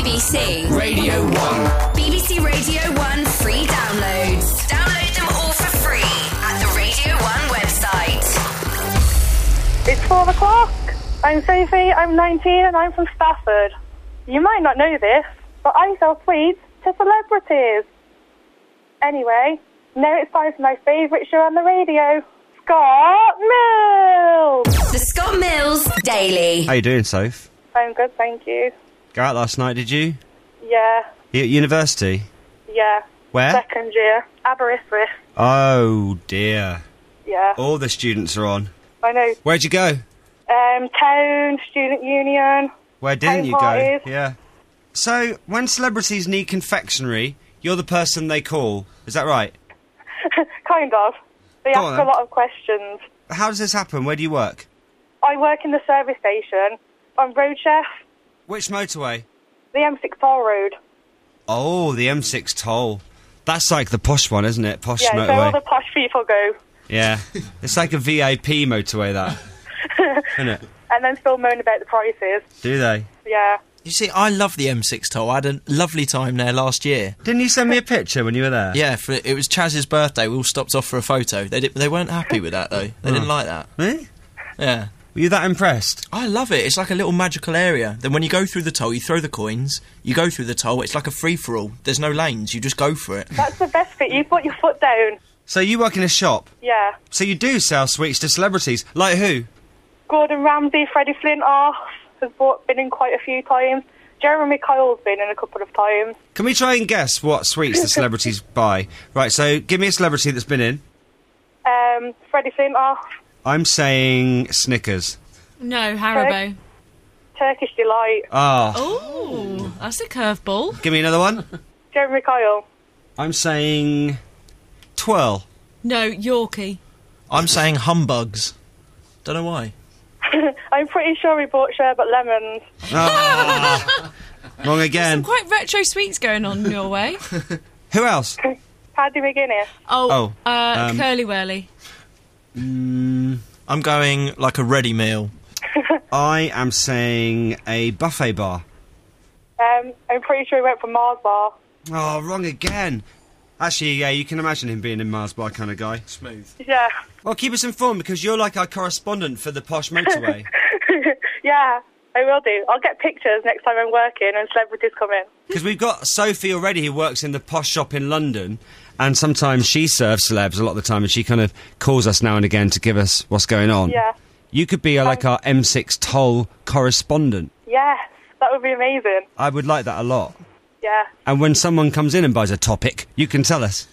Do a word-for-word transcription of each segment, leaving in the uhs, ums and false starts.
B B C Radio one. B B C Radio one free downloads. Download them all for free at the Radio one website. It's four o'clock. I'm Sophie, I'm nineteen and I'm from Stafford. You might not know this, but I sell sweets to celebrities. Anyway, now it's time for my favourite show on the radio, Scott Mills! The Scott Mills Daily. How you doing, Soph? I'm good, thank you. Go out last night, did you? Yeah. You at university? Yeah. Where? Second year. Aberystwyth. Oh, dear. Yeah. All the students are on. I know. Where'd you go? Um, town, student union. Where didn't Home you parties. go? Yeah. So, when celebrities need confectionery, you're the person they call. Is that right? Kind of. They Go ask on, a then. lot of questions. How does this happen? Where do you work? I work in the service station. I'm road chef. Which motorway? The M six Toll Road. Oh, the M six toll. That's like the posh one, isn't it? Posh Yeah, so all motorway. the posh people go. Yeah. It's like a V I P motorway, that. Isn't it? And then still moan about the prices. Do they? Yeah. You see, I love the M six toll. I had a lovely time there last year. Didn't you send me a picture when you were there? Yeah, for, it was Chaz's birthday. We all stopped off for a photo. They did, they weren't happy with that, though. They didn't like that. Really? Yeah. Were you that impressed? I love it. It's like a little magical area. Then when you go through the toll, you throw the coins, you go through the toll, it's like a free-for-all. There's no lanes, you just go for it. That's the best bit. You put your foot down. So you work in a shop? Yeah. So you do sell sweets to celebrities. Like who? Gordon Ramsay, Freddie Flintoff has bought, been in quite a few times. Jeremy Kyle's been in a couple of times. Can we try and guess what sweets the celebrities buy? Right, so give me a celebrity that's been in. Um, Freddie Flintoff, I'm saying Snickers. No, Haribo. Turkish Delight, Ah, Oh, that's a curveball. give me another one. Jeremy Kyle. I'm saying Twirl. No, Yorkie. I'm saying humbugs. Don't know why. I'm pretty sure he bought sherbet lemons. Ah, wrong Some again. quite retro sweets going on your way. Who else? Paddy McGuinness. Oh, Oh, uh, um, Curly Whirly. Mm, I'm going like a ready meal. I am saying a buffet bar. Um, I'm pretty sure he went for Mars Bar. Oh, wrong again. Actually, yeah, you can imagine him being in Mars Bar kind of guy. Smooth. Yeah. Well, keep us informed because you're like our correspondent for the posh motorway. Yeah, I will do. I'll get pictures next time I'm working and celebrities come in. Because we've got Sophie already who works in the posh shop in London, and sometimes she serves celebs a lot of the time, and she kind of calls us now and again to give us what's going on. Yeah. You could be uh, like our M six toll correspondent. Yes, that would be amazing. I would like that a lot. Yeah. And when someone comes in and buys a topic, you can tell us.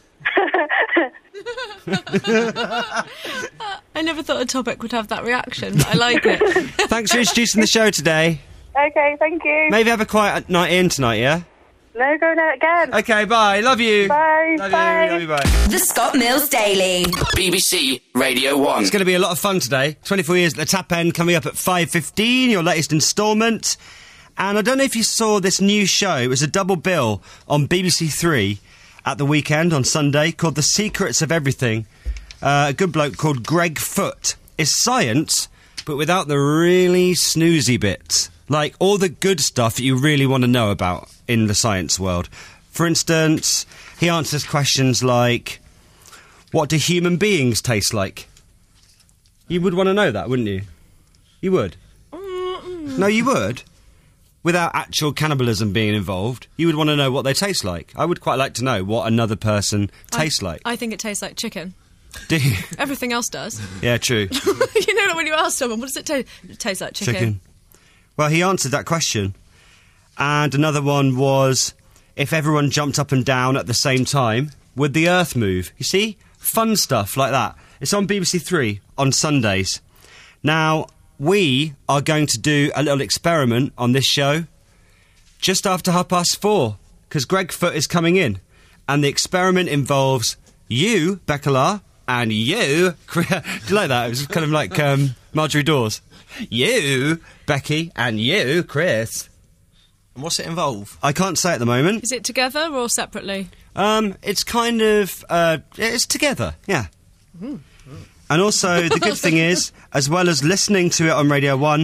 I never thought a topic would have that reaction, but I like it. Thanks for introducing the show today. Okay, thank you. Maybe have a quiet night in tonight, yeah? No, go now again. Okay, bye. Love you. Bye, Love bye. you. Love you, bye. The Scott Mills Daily. B B C Radio one. It's going to be a lot of fun today. twenty-four years at the Tap End coming up at five fifteen, your latest instalment. And I don't know if you saw this new show. It was a double bill on B B C Three at the weekend on Sunday called The Secrets of Everything. Uh, a good bloke called Greg Foote. It's science, but without the really snoozy bits. Like all the good stuff that you really want to know about in the science world. For instance, he answers questions like, what do human beings taste like? You would want to know that, wouldn't you? You would. No, you would. Without actual cannibalism being involved, you would want to know what they taste like. I would quite like to know what another person tastes I, like. I think it tastes like chicken. Do you? Everything else does. Yeah, true. You know, like when you ask someone, what does it taste? It tastes like chicken. Chicken. Well, he answered that question. And another one was, if everyone jumped up and down at the same time, would the Earth move? You see? Fun stuff like that. It's on B B C Three on Sundays. Now, we are going to do a little experiment on this show just after half past four, because Greg Foote is coming in. And the experiment involves you, Beccalar, and you... Do you like that? It was kind of like um, Marjorie Dawes. You, Becky, and you, Chris. And what's it involve? I can't say at the moment. Is it together or separately? Um, it's kind of... Uh, it's together, yeah. And also, the good thing is, as well as listening to it on Radio one,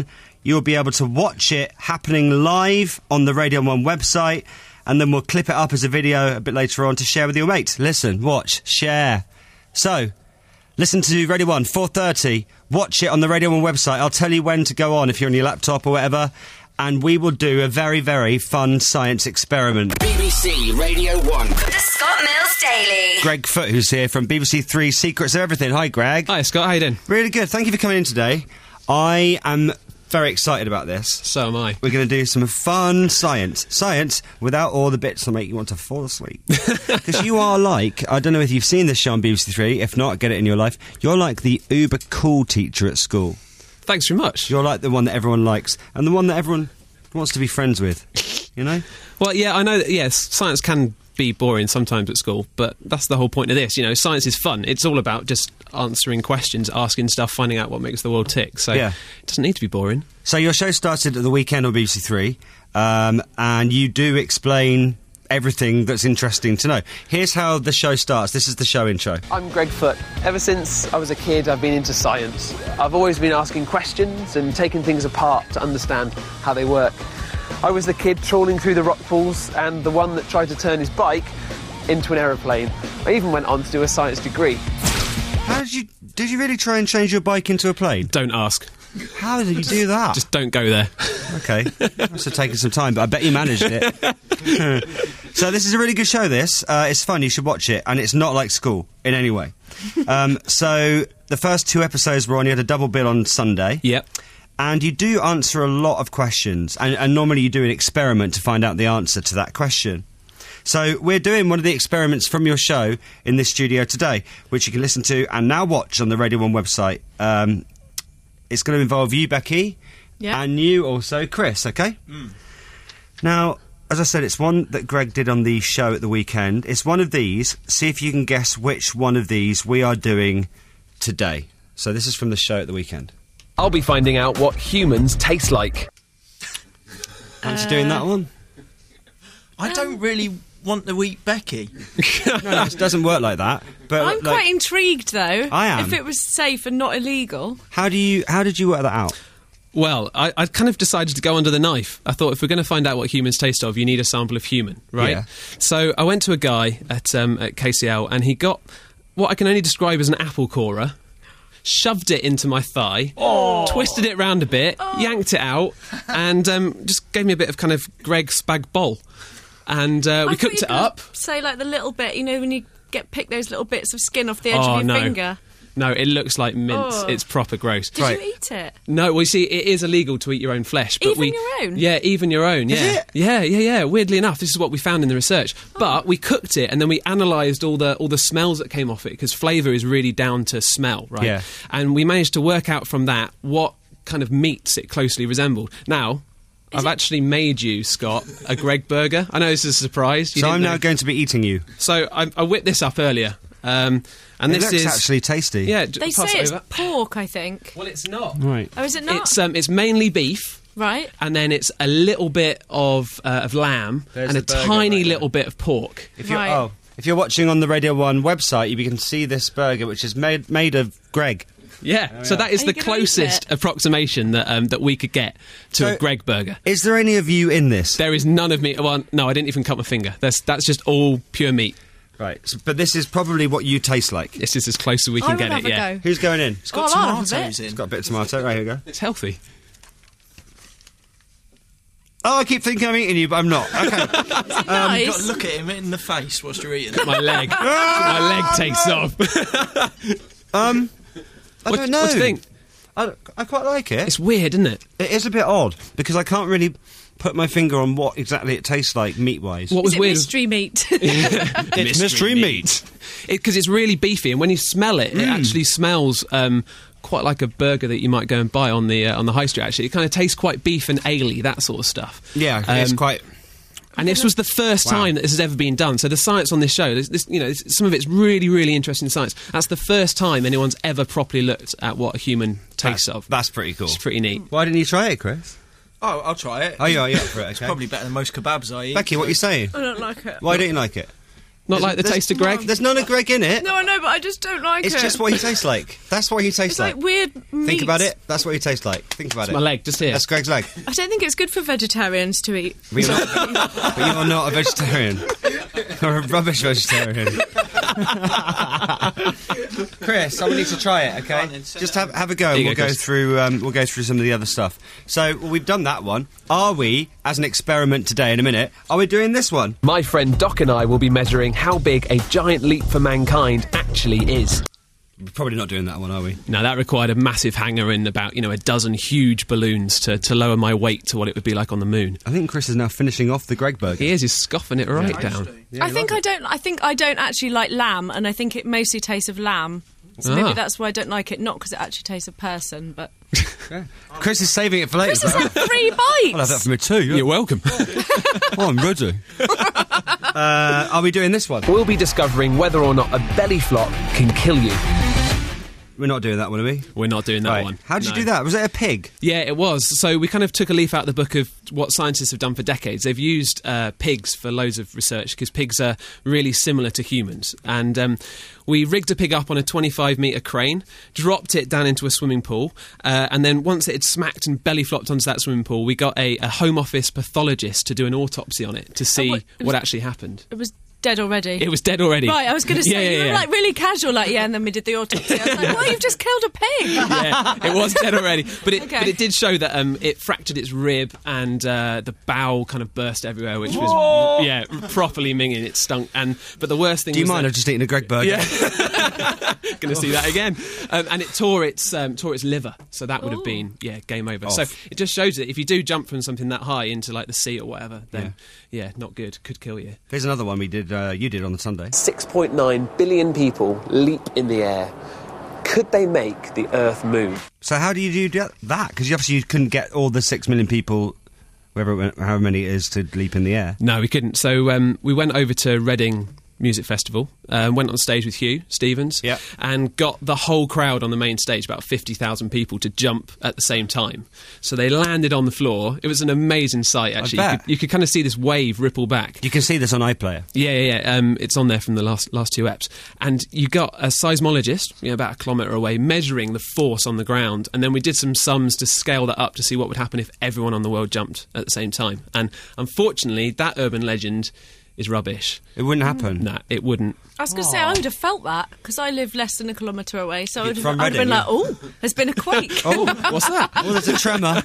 you'll be able to watch it happening live on the Radio one website, and then we'll clip it up as a video a bit later on to share with your mates. Listen, watch, share. So, listen to Radio one, four thirty. Watch it on the Radio one website. I'll tell you when to go on if you're on your laptop or whatever. And we will do a very, very fun science experiment. B B C Radio one. The Scott Mills Daily. Greg Foot, who's here from B B C Three Secrets of Everything. Hi, Greg. Hi, Scott. How you doing? Really good. Thank you for coming in today. I am very excited about this. So am I. We're going to do some fun science. Science without all the bits that make you want to fall asleep. Because you are like, I don't know if you've seen this show on B B C Three. If not, get it in your life. You're like the uber cool teacher at school. Thanks very much. You're like the one that everyone likes and the one that everyone wants to be friends with, you know? Well, yeah, I know that, yes, science can be boring sometimes at school, but that's the whole point of this. You know, science is fun. It's all about just answering questions, asking stuff, finding out what makes the world tick. So Yeah. it doesn't need to be boring. So your show started at the weekend on B B C Three, um, and you do explain everything that's interesting to know. Here's how the show starts. This is the show intro. I'm Greg Foot. Ever since I was a kid, I've been into science. I've always been asking questions and taking things apart to understand how they work. I was the kid trawling through the rock pools and the one that tried to turn his bike into an aeroplane. I even went on to do a science degree. How did you... Did you really try and change your bike into a plane? Don't ask. How did you do that? Just don't go there. Okay. Must have taken some time, but I bet you managed it. So this is a really good show, this. Uh, it's fun, you should watch it, and it's not like school in any way. Um, so the first two episodes were on, you had a double bill on Sunday. Yep. And you do answer a lot of questions, and, and normally you do an experiment to find out the answer to that question. So we're doing one of the experiments from your show in this studio today, which you can listen to and now watch on the Radio one website. Um, it's going to involve you, Becky, Yeah. and you also, Chris, okay? Mm. Now, as I said, it's one that Greg did on the show at the weekend. It's one of these. See if you can guess which one of these we are doing today. So this is from the show at the weekend. I'll be finding out what humans taste like. Fancy doing that one? I don't really want to eat Becky. No, it doesn't work like that. But I'm like, quite intrigued, though. I am. If it was safe and not illegal. How do you? How did you work that out? Well, I, I kind of decided to go under the knife. I thought if we're going to find out what humans taste of, you need a sample of human, right? Yeah. So I went to a guy at, um, at K C L, and he got what I can only describe as an apple corer, shoved it into my thigh, twisted it round a bit, yanked it out, and um, just gave me a bit of kind of Greg Spag bol. And uh, we I thought cooked you it up. could Say like the little bit, you know, when you get pick those little bits of skin off the edge Oh, of your no. finger. No, it looks like mince. Oh. It's proper gross. Did Right. you eat it? No, well, you see, it is illegal to eat your own flesh. But Even we, your own? Yeah, even your own, yeah. Is it? Yeah, yeah, yeah. Weirdly enough, this is what we found in the research. But we cooked it, and then we analysed all the all the smells that came off it, because flavour is really down to smell, right? Yeah. And we managed to work out from that what kind of meats it closely resembled. Now, I've actually made you, Scott, a Greg burger. I know this is a surprise. You So didn't I'm now know. going to be eating you. So I, I whipped this up earlier. Um, and It this looks is actually tasty. Yeah, j- They pass say it it's over. pork, I think. Well, it's not. Right. Oh, is it not? It's um, it's mainly beef, right. and then it's a little bit of uh, of lamb There's and a the burger tiny right there. little bit of pork. If you're Right. oh, if you're watching on the Radio one website, you can see this burger, which is made made of Greg. Yeah, so that is Are the you gonna eat closest it? approximation that um, that we could get to So- a Greg burger. Is there any of you in this? There is none of me. Well, no, I didn't even cut my finger. That's that's just all pure meat. Right. So, but this is probably what you taste like. This is as close as we I can will get have it. a Yeah, go. Who's going in? It's got Oh, I'll have a tomatoes bit. in. Got a bit of tomato. Right, here we go. it's healthy. Oh, I keep thinking I'm eating you, but I'm not. Okay. Is it You've got nice? to look at him in the face whilst you're eating. My leg, my leg takes off. um, I What, don't know. what do you think? I, I quite like it. It's weird, isn't it? It is a bit odd because I can't really put my finger on what exactly it tastes like meat-wise. What Is was it weird? mystery meat? It's mystery meat. Because it's really beefy, and when you smell it, Mm. it actually smells um, quite like a burger that you might go and buy on the uh, on the high street. Actually, it kind of tastes quite beef and ale-y, that sort of stuff. Yeah, it's Um, quite. And this was the first Wow. time that this has ever been done. So the science on this show, this, this, you know, this, some of it's really, really interesting science. That's the first time anyone's ever properly looked at what a human tastes That's, of. that's pretty cool. It's pretty neat. Why didn't you try it, Chris? Oh, I'll try it. Oh, yeah, yeah, for it. It's Okay. probably better than most kebabs I eat. Becky, what are you saying? I don't like it. Why don't you like it? Not like the There's- taste of Greg? There's none of Greg in it. No, I know, but I just don't like It's it. just what he tastes like. That's what he tastes It's like like. weird meat. Think about it. That's what he tastes like. Think about it. My leg, just here. That's Greg's leg. I don't think it's good for vegetarians to eat. But you're not, but you're not a vegetarian. You're a rubbish vegetarian. Chris, I will need to try it. Okay, Go on then, send just it have have a go. There you We'll go, go Chris. through. Um, we'll go through some of the other stuff. So well, we've done that one. Are we, as an experiment today? In a minute, are we doing this one? My friend Doc and I will be measuring how big a giant leap for mankind actually is. We're probably not doing that one, are we? No, that required a massive hanger and about, you know, a dozen huge balloons to, to lower my weight to what it would be like on the moon. I think Chris is now finishing off the Greg burger. He is, he's scoffing it right down. I think I don't. I think I don't actually like lamb, and I think it mostly tastes of lamb. So Ah. maybe that's why I don't like it. Not because it actually tastes of person, but Chris is saving it for later. Chris has had three bites. I'll have that for me too. Yeah. You're welcome. Oh, I'm ready. uh, are we doing this one? We'll be discovering whether or not a belly flop can kill you. We're not doing that one, are we? We're not doing that Right. one. How did you No. do that? Was it a pig? Yeah, it was. So we kind of took a leaf out of the book of what scientists have done for decades. They've used uh, pigs for loads of research because pigs are really similar to humans. And um, we rigged a pig up on a twenty-five metre crane, dropped it down into a swimming pool, uh, and then once it had smacked and belly flopped onto that swimming pool, we got a, a Home Office pathologist to do an autopsy on it to see what- it was- what actually happened. it was dead already. It was dead already. Right, I was going to say, Yeah, yeah, you were yeah. like really casual, like, yeah, and then we did the autopsy. I was like, well, you've just killed a pig. Yeah, it was dead already. But it, Okay. but it did show that um, it fractured its rib and uh, the bowel kind of burst everywhere, which was yeah properly minging. It stunk. And but the worst thing. Do you was mind? that- I've just eaten a Greg burger. Yeah, going to see that again. Um, and it tore its um, tore its liver, so that would have been yeah game over. So Off. it just shows that if you do jump from something that high into like the sea or whatever, then yeah, not good. Could kill you. Here's another one we did. Uh, you did on the Sunday. six point nine billion people leap in the air. Could they make the Earth move? So how do you do that? Because obviously you couldn't get all the six million people, wherever it went, however many it is, to leap in the air. No, we couldn't. So um, we went over to Reading Music Festival, um, went on stage with Hugh Stevens, Yep. and got the whole crowd on the main stage, about fifty thousand people, to jump at the same time. So they landed on the floor. It was an amazing sight, actually. You bet. could, you could kind of see this wave ripple back. You can see this on iPlayer. Yeah, yeah, yeah. Um, it's on there from the last last two eps. And you got a seismologist, you know, about a kilometre away, measuring the force on the ground. And then we did some sums to scale that up to see what would happen if everyone on the world jumped at the same time. And unfortunately, that urban legend is rubbish. It wouldn't happen. Nah, it wouldn't. I was going to say, I would have felt that, because I live less than a kilometre away, so I would have, From I would have been Reading, like, oh, there's been a quake. Oh, What's that? well, there's a tremor.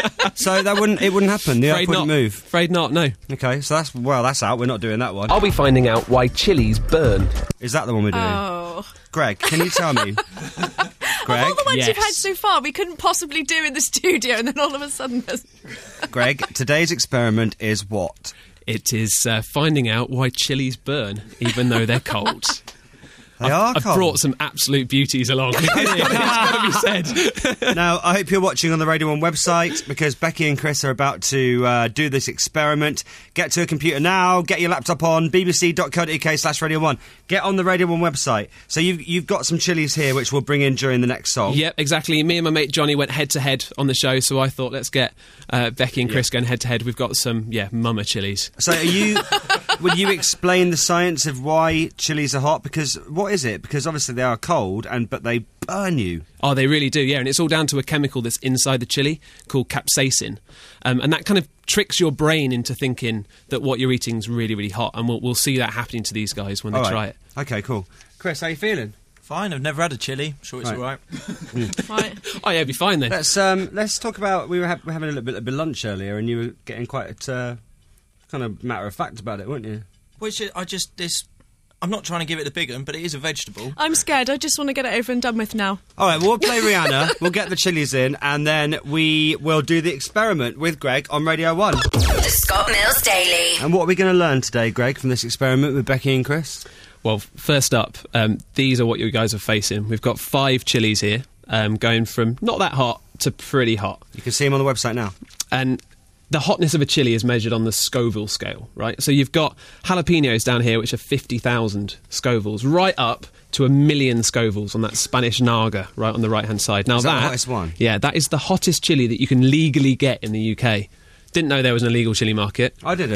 So that wouldn't. It wouldn't happen. The Earth Afraid wouldn't not. move. Afraid not, no. Okay, so that's well, that's out. We're not doing that one. I'll be finding out why chilies burn. Is that the one we're doing? Oh. Greg, can you tell me? Greg, All the ones you've yes. had so far, we couldn't possibly do in the studio, and then all of a sudden there's... Greg, today's experiment is what? It is uh, finding out why chilies burn, even though they're cold. They are I've cold. brought some absolute beauties along. It's got to be said. Now, I hope you're watching on the Radio one website, because Becky and Chris are about to uh, do this experiment. Get to a computer now, get your laptop on, bbc.co.uk slash Radio one. Get on the Radio one website. So you've, you've got some chilies here, which we'll bring in during the next song. Yep, exactly. Me and my mate Johnny went head to head on the show, so I thought let's get uh, Becky and Chris going head to head. We've got some, yeah, mama chilies. So are you... Would you explain the science of why chilies are hot? Because what is it? Because obviously they are cold, and but they burn you. Oh, they really do, yeah. And it's all down to a chemical that's inside the chili called capsaicin. Um, and that kind of tricks your brain into thinking that what you're eating is really, really hot. And we'll, we'll see that happening to these guys when they All right. try it. Okay, cool. Chris, how you feeling? Fine, I've never had a chili. I'm sure it's Right. all right. Right. Oh, yeah, be fine then. Let's um, let's talk about. We were, ha- we were having a little bit of lunch earlier, and you were getting quite uh, kind of matter of fact about it, weren't you? Which I just this. I'm not trying to give it the big one, but it is a vegetable. I'm scared. I just want to get it over and done with now. All right, well, we'll play Rihanna. We'll get the chilies in, and then we will do the experiment with Greg on Radio One. The Scott Mills Daily. And what are we going to learn today, Greg, from this experiment with Becky and Chris? Well, first up, um, these are what you guys are facing. We've got five chilies here, um, going from not that hot to pretty hot. You can see them on the website now. And the hotness of a chili is measured on the Scoville scale, right? So you've got jalapenos down here, which are fifty thousand Scovilles, right up to a million Scovilles on that Spanish Naga, right on the right-hand side. Now Is that the hottest one? Yeah, that is the hottest chili that you can legally get in the U K. Didn't know there was an illegal chili market. I didn't. But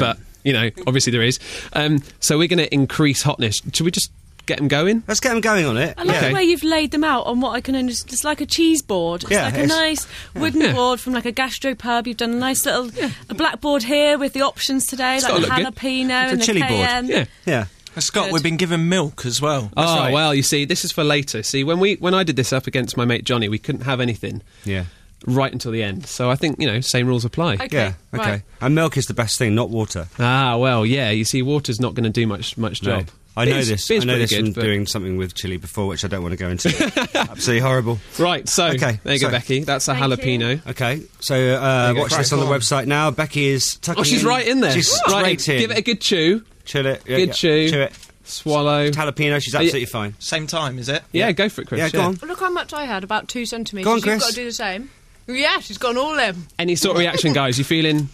you know, obviously there is. Um, so we're going to increase hotness. Should we just get them going? Let's get them going on it. I like yeah. the way you've laid them out on what I can understand. It's like a cheese board. It's Yeah, like a it's- nice wooden Yeah. board from like a gastropub. You've done a nice little a blackboard here with the options today, like gotta the look good. jalapeno It's a and the chili board. cayenne. Yeah. Yeah. Scott, Good. we've been given milk as well. Oh right. well, you see, this is for later. See, when we when I did this up against my mate Johnny, we couldn't have anything Yeah. right until the end. So I think, you know, same rules apply. Okay, Yeah. Okay. right. And milk is the best thing, not water. Ah, well, yeah. You see, water's not going to do much much No. job. I know Beer's- this. beer's I know pretty this good, from but- doing something with chili before, which I don't want to go into. Absolutely horrible. Right, so Okay, there you so- go, Becky. That's a Thank jalapeno. Okay, so uh, you go. watch this on the Crack on. website now. Becky is tucking Oh, she's in. right in there. She's right straight in. Give it a good chew, Chill it. Yeah, good yeah. chew. Chew it. swallow. Jalapeno, she's Are you- absolutely fine. Same time, is it? Yeah, go for it, Chris. Yeah, go on. Look how much I had, about two centimetres. Go on, You've Chris. got to do the same. Yeah, she's gone all in. Any sort of reaction, guys? You feeling?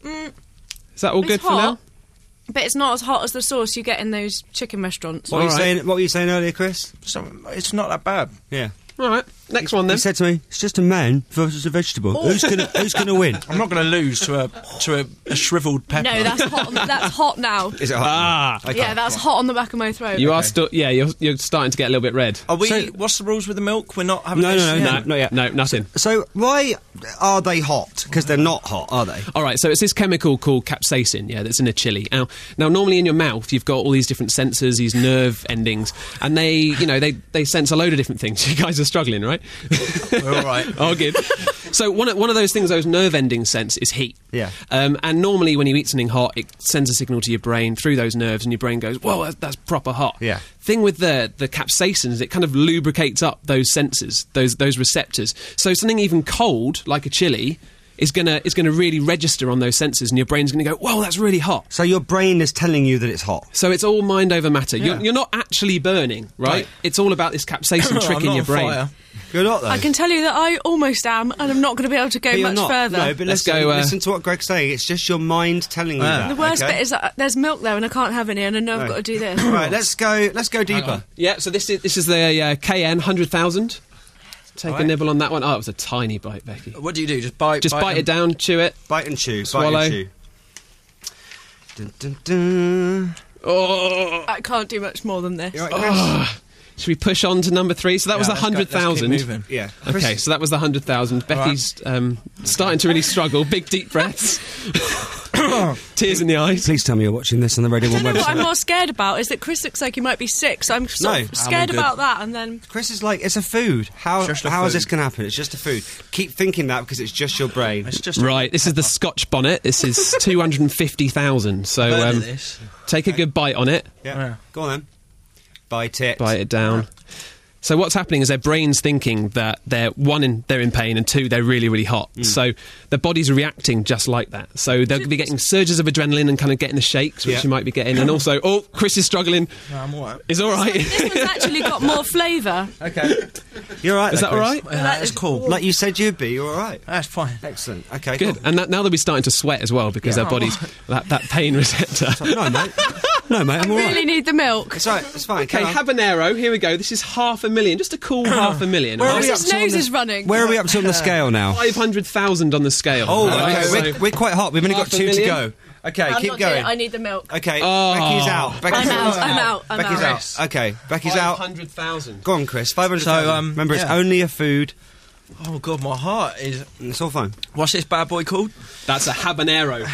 Is that all It's good for hot, now? but it's not as hot as the sauce you get in those chicken restaurants. What were, you All right. saying, what were you saying earlier, Chris? So, it's not that bad. Yeah. All right, next one then. He said to me, it's just a man versus a vegetable. Who's gonna Who's gonna win? I'm not going to lose to a to a, a shriveled pepper. No, that's hot. On, that's hot now. Is it hot? Ah, Okay. Yeah, that's hot on the back of my throat. you are still. Yeah, you're you're starting to get a little bit red. Are we? So- what's the rules with the milk? We're not having. No, this no, no, yet? no, not yet. No, nothing. So why are they hot? Because they're not hot, are they? All right, so it's this chemical called capsaicin, yeah, that's in a chili. Now, now, normally in your mouth, you've got all these different sensors, these nerve endings, and they, you know, they, they sense a load of different things. You guys are struggling, right? We're all right. Oh, good. So one of, one of those things, those nerve endings sense, is heat. Yeah. Um, and normally when you eat something hot, it sends a signal to your brain through those nerves, and your brain goes, "Whoa, that's, that's proper hot." Yeah. Thing with the the capsaicin is it kind of lubricates up those sensors, those those receptors. So something even cold, like a chili, is gonna is gonna really register on those sensors, and your brain's gonna go, "Whoa, that's really hot." So your brain is telling you that it's hot. So it's all mind over matter. Yeah. You're, you're not actually burning, right? Right. It's all about this capsaicin I'm tricking not your on brain. fire. You're not, though. I can tell you that I almost am, and I'm not going to be able to go But you're much not. further. No, but Let's listen, go, uh, listen to what Greg's saying. It's just your mind telling you Ah. that. the worst okay? bit is that there's milk there, and I can't have any, and I know I've Right. got to do this. Right, let's go. Let's go deeper. Yeah. So this is this is the uh, K N hundred thousand. Take a Alright. nibble on that one. Oh, it was a tiny bite, Becky. What do you do? Just bite. Just bite, it down, chew it. Bite and chew. Swallow. Bite and chew. Dun, dun, dun. Oh. I can't do much more than this. You all right, Chris? Should we push on to number three? So that was Yeah, the let's go- hundred let's keep thousand. moving. Yeah. Okay, so that was the hundred thousand. Becky's um, starting to really struggle. Big deep breaths, tears in the eyes. Please tell me you're watching this on the Radio I One don't know what I'm website. more scared about is that Chris looks like he might be sick, so I'm sort No, of I'm scared all good. about that. And then Chris is like, it's a food. How Just a how is food. this going to happen? It's just a food. Keep thinking that because it's just your brain. It's just Right, this is the Scotch bonnet. This is two hundred and fifty thousand. So Burn um, this. take a good bite on it. Yeah. Yeah. Go on then. Bite it. Bite it down. So what's happening is their brain's thinking that they're one, in, they're in pain, and two, they're really, really hot. Mm. So their body's reacting just like that. So they'll be getting surges of adrenaline and kind of getting the shakes, which Yeah. you might be getting. And also, oh, Chris is struggling. No, I'm all right. Is all right. this one's actually got more flavour. Okay. You're all right. Is there, that all Chris? right? Yeah, that's cool. Like you said you'd be. You're all right. That's fine. Excellent. Okay. Good. Cool. And that, now they'll be starting to sweat as well because Yeah. their body's that, that pain receptor. No, mate. No, mate. I'm all right. Really need the milk. It's all right. It's fine. Okay, Carry on. habanero. Here we go. This is half a million, just a cool half a million. Where are we His up to on nose the- is running. Where are we up to on the scale now? Five hundred thousand on the scale. Oh, Right, okay. so- We're, we're quite hot. We've only got Half a two to million? go. Okay, I'm keep not doing going. it. I need the milk. Okay, Oh. Becky's out. Becky's I'm out, I'm out, I'm Becky's out. out. Okay, Becky's Five out. hundred thousand. Go on, Chris. Five hundred. So, um, remember, it's yeah. only a food. Oh god, my heart is. It's all fine. What's this bad boy called? That's a habanero.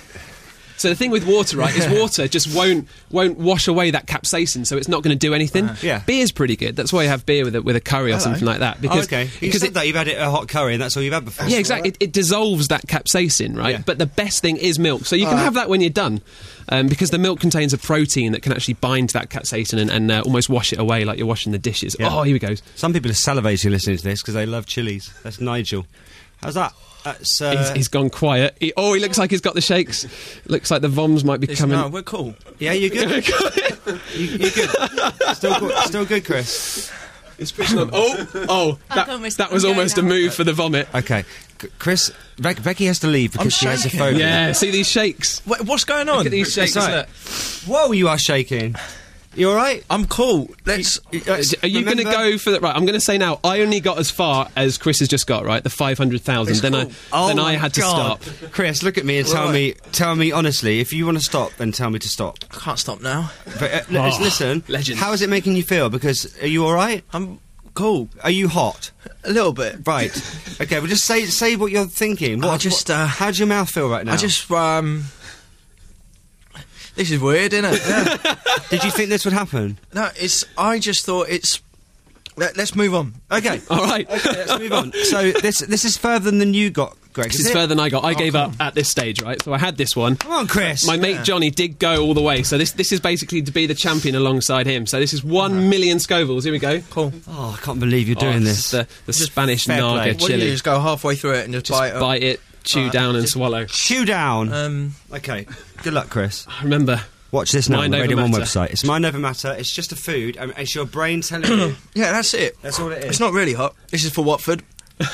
So the thing with water, right, is water just won't won't wash away that capsaicin, so it's not going to do anything. Yeah. Beer's pretty good. That's why you have beer with a, with a curry or Hello. something like that. Oh, Because, okay. You because said it, that you've had it, a hot curry, and that's all you've had before. yeah, exactly. It, it dissolves that capsaicin, right? Yeah. But the best thing is milk. So you can Alright. have that when you're done, um, because the milk contains a protein that can actually bind to that capsaicin and, and uh, almost wash it away like you're washing the dishes. Yeah. Oh, here we go. Some people are salivating listening to this because they love chilies. That's Nigel. How's that? That's. Uh, He's, he's gone quiet. He, oh, he looks like he's got the shakes. Looks like the voms might be It's, coming. no, we're cool. yeah, you're good. you, you're good. Still good. Still good, Chris. It's pushing on. Oh, oh, I that, almost- that was I'm going almost a now. move for the vomit. Okay, C- Chris. Bec- Becky has to leave because I'm she has a shaking. phobia. Yeah, see these shakes. Wait, what's going on? Look at these shakes. It's all right. look. Whoa, you are shaking. You all right? I'm cool. Let's. Are you going to go for the right? I'm going to say now. I only got as far as Chris has just got. Right, the five hundred thousand. Then cool. I Oh then I my had to God. stop. Chris, look at me and tell Right. me, tell me honestly, if you want to stop, then tell me to stop. I can't stop now. But uh, l- Oh, listen, legend. how is it making you feel? Because are you all right? I'm cool. Are you hot? A little bit. Right. Okay. Well, just say say what you're thinking. What, I just, what- uh, how does your mouth feel right now? I just um. This is weird, isn't it? Did you think this would happen? No, it's. I just thought it's. Let, let's move on. Okay. All right. Let's move on. So this this is further than you got, Greg. This is is it? further than I got. I gave come up at this stage, right? So I had this one. Come on, Chris. My mate Johnny did go all the way, so this this is basically to be the champion alongside him. So this is one million Scovilles. Here we go. Cool. Oh, I can't believe you're doing Oh, this. is the, the Spanish fair play. Naga What do you do? chili. Just go halfway through it and just, Just bite, bite it, chew Right. down, and Just- swallow. Chew down. Um. Okay. Good luck, Chris. Remember, Watch this now Mind on the over Radio one matter. website. It's Mind Over Matter. It's just a food. And it's your brain telling you. Yeah, that's it. That's all it is. It's not really hot. This is for Watford.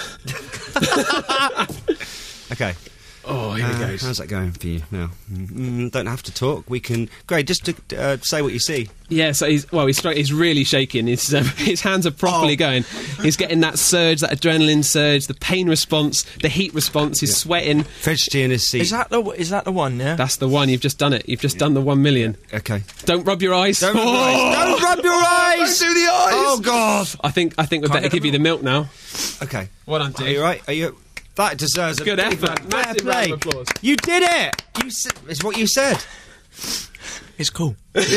Okay. oh, here Uh, we go. how's that going for you now? Mm, don't have to talk. We can. Great. Just to uh, say what you see. Yeah, so he's well, he's, stri- he's really shaking. His uh, his hands are properly Oh. going. He's getting that surge, that adrenaline surge, the pain response, the heat response. He's sweating. Fidgety in his seat. Is that the is that the one? Yeah. That's the one. You've just done it. You've just done the one million. Okay. Don't rub your eyes. Don't rub your eyes. Don't rub your eyes. Don't do the eyes. Oh God. I think I think we Can't better get give you the milk now. Okay. Well done, Are dude. you right? Are you? That deserves a Good big effort. fair Massive play. round of applause. You did it. You. S- it's what you said. It's cool. Is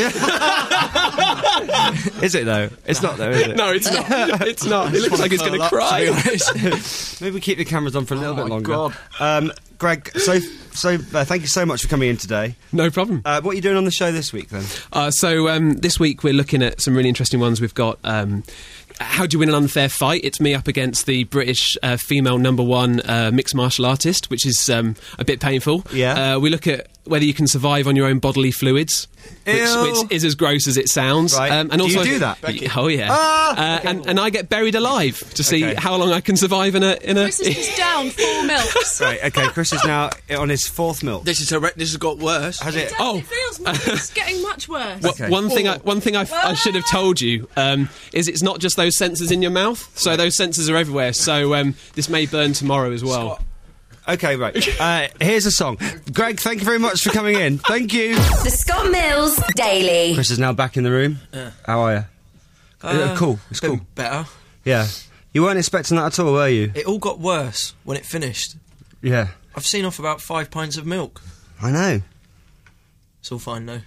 it though? It's not though, is it? No, it's not. It's not. It looks like he's going to cry. Maybe we keep the cameras on for a little Oh bit my longer. God. Um, Greg, so so uh, thank you so much for coming in today. No problem. Uh, what are you doing on the show this week then? Uh, so um, this week we're looking at some really interesting ones. We've got um, how do you win an unfair fight? It's me up against the British uh, female number one uh, mixed martial artist, which is um, a bit painful. Yeah. Uh, we look at whether you can survive on your own bodily fluids, which, Ew. which is as gross as it sounds. Right. Um, and Do you also, do that? Becky? Oh yeah. Ah! uh, and, and I get buried alive to see Okay. how long I can survive in a in a. Chris is just down four milks. Right. Okay. Chris is now on his fourth milk. This is horrendous. This has got worse. Has it? Oh. It feels much, it's getting much worse. Wha- Okay. One thing, I, one thing I, f- I should have told you um, is it's not just those sensors in your mouth. So those sensors are everywhere. So um, this may burn tomorrow as well. Scott. Okay. Right. Uh, here's a song. Greg, thank you very much for coming in. Thank you. The Scott Mills Daily. Chris is now back in the room. Yeah. How are you? Uh, cool. It's been cool. Better. Yeah. You weren't expecting that at all, were you? It all got worse when it finished. Yeah. I've seen off about five pints of milk. I know. It's all fine though.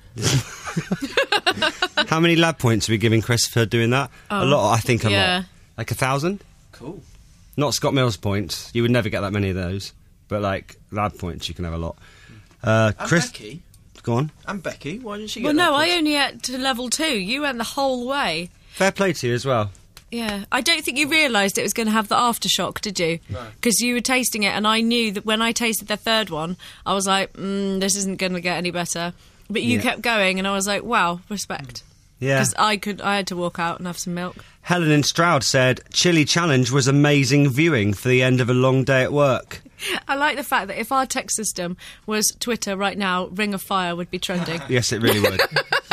How many lab points are we giving Chris for doing that? a lot, I think a yeah. lot. Like a thousand? Cool. Not Scott Mills points. You would never get that many of those. But like lab points, you can have a lot. Uh, And Chris, Becky. go on. And Becky. Why didn't she get Well, no, that I points? only got to level two. You went the whole way. Fair play to you as well. Yeah, I don't think you realised it was going to have the aftershock, did you? Because you were tasting it, and I knew that when I tasted the third one, I was like, mm, "This isn't going to get any better." But you Yeah. kept going, and I was like, "Wow, respect." Yeah. Because I could, I had to walk out and have some milk. Helen in Stroud said, Chili Challenge was amazing viewing for the end of a long day at work. I like the fact that if our text system was Twitter right now, Ring of Fire would be trending. Yes, it really would.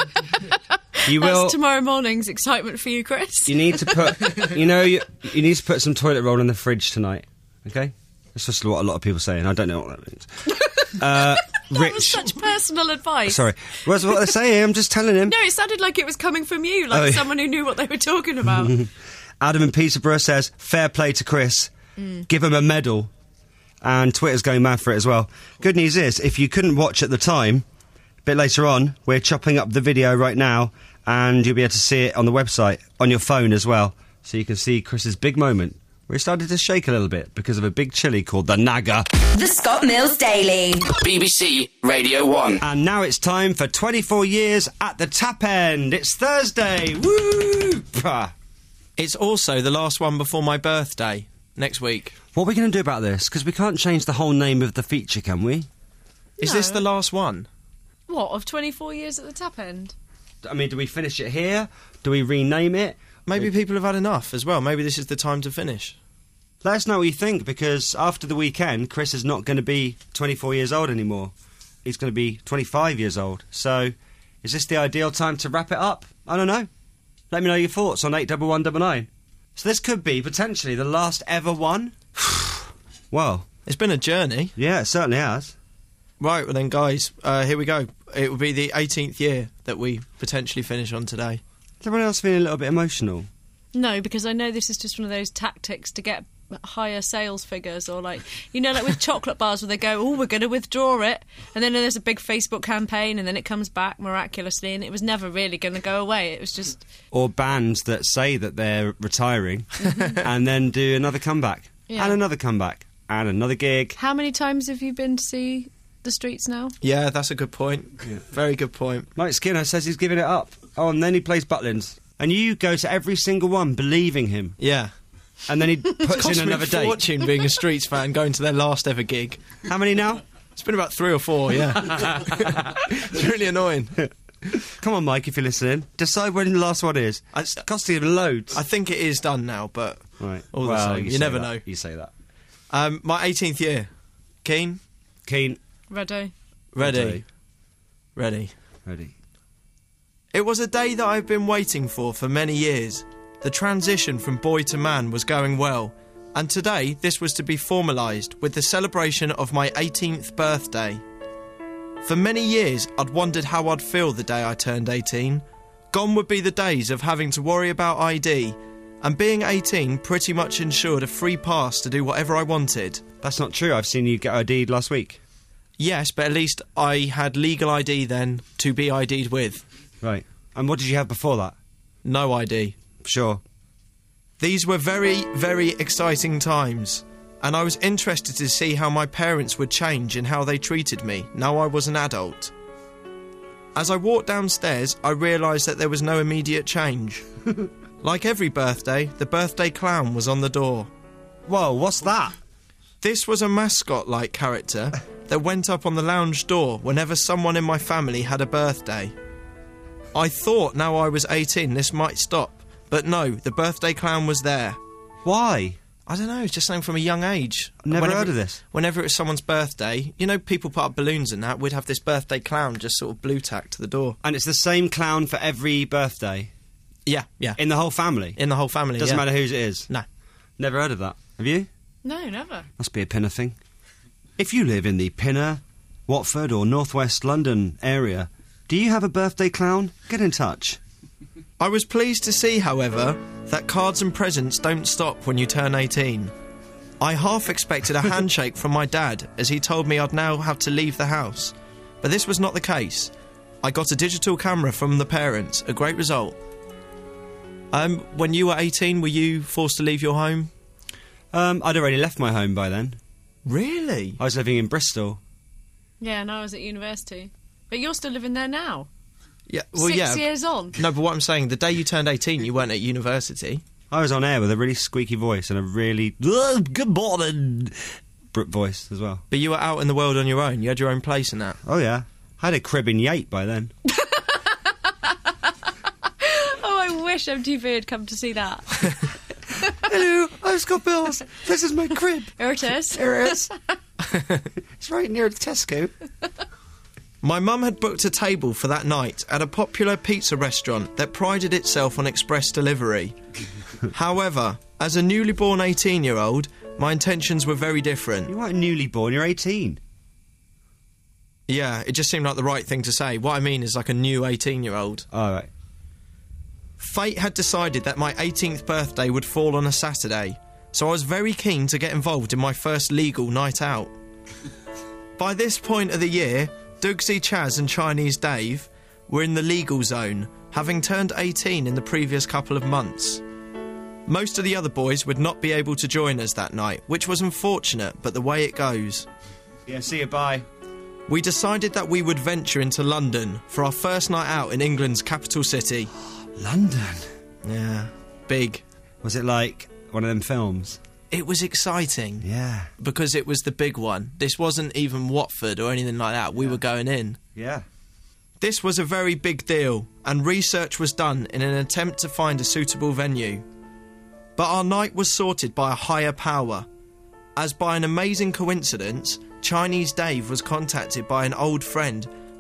You will. That's tomorrow morning's excitement for you, Chris. You need to put. You know, you, you need to put some toilet roll in the fridge tonight. Okay, that's just what a lot of people say, and I don't know what that means. Uh, that Rich, was such personal advice. sorry, what's what they're saying? I'm just telling him. No, it sounded like it was coming from you, like Oh, yeah. someone who knew what they were talking about. Adam in Peterborough says, fair play to Chris. Give him a medal. And Twitter's going mad for it as well. Good news is, if you couldn't watch at the time, a bit later on, we're chopping up the video right now, and you'll be able to see it on the website, on your phone as well. So you can see Chris's big moment, where he started to shake a little bit because of a big chili called the Naga. The Scott Mills Daily. B B C Radio one. And now it's time for twenty-four years at the tap end. It's Thursday. Woo! Pah. It's also the last one before my birthday next week. What are we going to do about this? Because we can't change the whole name of the feature, can we? Is No. this the last one? What, of twenty-four years at the tap end? I mean, do we finish it here? Do we rename it? Maybe people have had enough as well. Maybe this is the time to finish. Let us know what you think, because after the weekend, Chris is not going to be twenty-four years old anymore. He's going to be twenty-five years old. So Is this the ideal time to wrap it up? I don't know. Let me know your thoughts on eight one one nine nine. So this could be potentially the last ever one. Well, It's been a journey. yeah, it certainly has. Right, well then, guys, uh, here we go. It will be the eighteenth year that we potentially finish on today. Is everyone else feeling a little bit emotional? No, because I know this is just one of those tactics to get higher sales figures, or like, you know, like with chocolate bars where they go, oh, we're going to withdraw it, and then there's a big Facebook campaign, and then it comes back miraculously, and it was never really going to go away. It was just... Or bands that say that they're retiring and then do another comeback. Yeah. And another comeback. And another gig. How many times have you been to see the Streets now? Yeah, that's a good point. Very good point. Mike Skinner says he's giving it up. Oh, and then he plays Butlins. And you go to every single one believing him. Yeah. And then he puts Cost in me another a date. fortune being a Streets fan, going to their last ever gig. How many now? It's been about three or four, yeah. It's really annoying. Come on, Mike, if you're listening. Decide when the last one is. It's costing him loads. I think it is done now, but right. all the well, same, you say never that. know. You say that. Um, my eighteenth year. Keen? Keen. Ready? Ready. Ready. Ready. It was a day that I've been waiting for for many years. The transition from boy to man was going well, and today this was to be formalised with the celebration of my eighteenth birthday. For many years I'd wondered how I'd feel the day I turned eighteen. Gone would be the days of having to worry about I D, and being eighteen pretty much ensured a free pass to do whatever I wanted. That's not true. I've seen you get I D'd last week. Yes, but at least I had legal I D then to be I D'd with. Right. And what did you have before that? No I D. Sure. These were very, very exciting times, and I was interested to see how my parents would change in how they treated me now I was an adult. As I walked downstairs, I realised that there was no immediate change. Like every birthday, the birthday clown was on the door. Whoa, what's that? This was a mascot-like character that went up on the lounge door whenever someone in my family had a birthday. I thought now I was eighteen this might stop, but no, the birthday clown was there. Why? I don't know, it's just something from a young age. Never Whenever- heard of this. Whenever it was someone's birthday, you know, people put up balloons and that, we'd have this birthday clown just sort of blue tack to the door. And it's the same clown for every birthday? Yeah, yeah. In the whole family? In the whole family, Doesn't yeah. matter whose it is? No. Never heard of that. Have you? No, never. Must be a Pinner thing. If you live in the Pinner, Watford or North West London area, do you have a birthday clown? Get in touch. I was pleased to see, however, that cards and presents don't stop when you turn eighteen. I half expected a handshake from my dad as he told me I'd now have to leave the house. But this was not the case. I got a digital camera from the parents, a great result. Um, when you were eighteen, were you forced to leave your home? Um, I'd already left my home by then. Really? I was living in Bristol. Yeah, and I was at university. But you're still living there now. Yeah. Well, Six yeah. years on. No, but what I'm saying, the day you turned eighteen, you weren't at university. I was on air with a really squeaky voice and a really "Ugh, good morning br- voice as well. But you were out in the world on your own. You had your own place in that. Oh yeah, I had a crib in Yate by then. Oh, I wish M T V had come to see that. Hello, I'm Scott Bills. This is my crib. Here it is. Here it is. It's right near the Tesco. My mum had booked a table for that night at a popular pizza restaurant that prided itself on express delivery. However, as a newly born eighteen-year-old, my intentions were very different. You weren't newly born. You're eighteen. Yeah, it just seemed like the right thing to say. What I mean is like a new eighteen-year-old. All right. Fate had decided that my eighteenth birthday would fall on a Saturday, so I was very keen to get involved in my first legal night out. By this point of the year, Dougsy Chaz and Chinese Dave were in the legal zone, having turned eighteen in the previous couple of months. Most of the other boys would not be able to join us that night, which was unfortunate, but the way it goes. Yeah, see you, bye. We decided that we would venture into London for our first night out in England's capital city. London? Yeah, big. Was it like one of them films? It was exciting. Yeah. Because it was the big one. This wasn't even Watford or anything like that. We were going in. Yeah. This was a very big deal, and research was done in an attempt to find a suitable venue. But our night was sorted by a higher power, as by an amazing coincidence, Chinese Dave was contacted by an old friend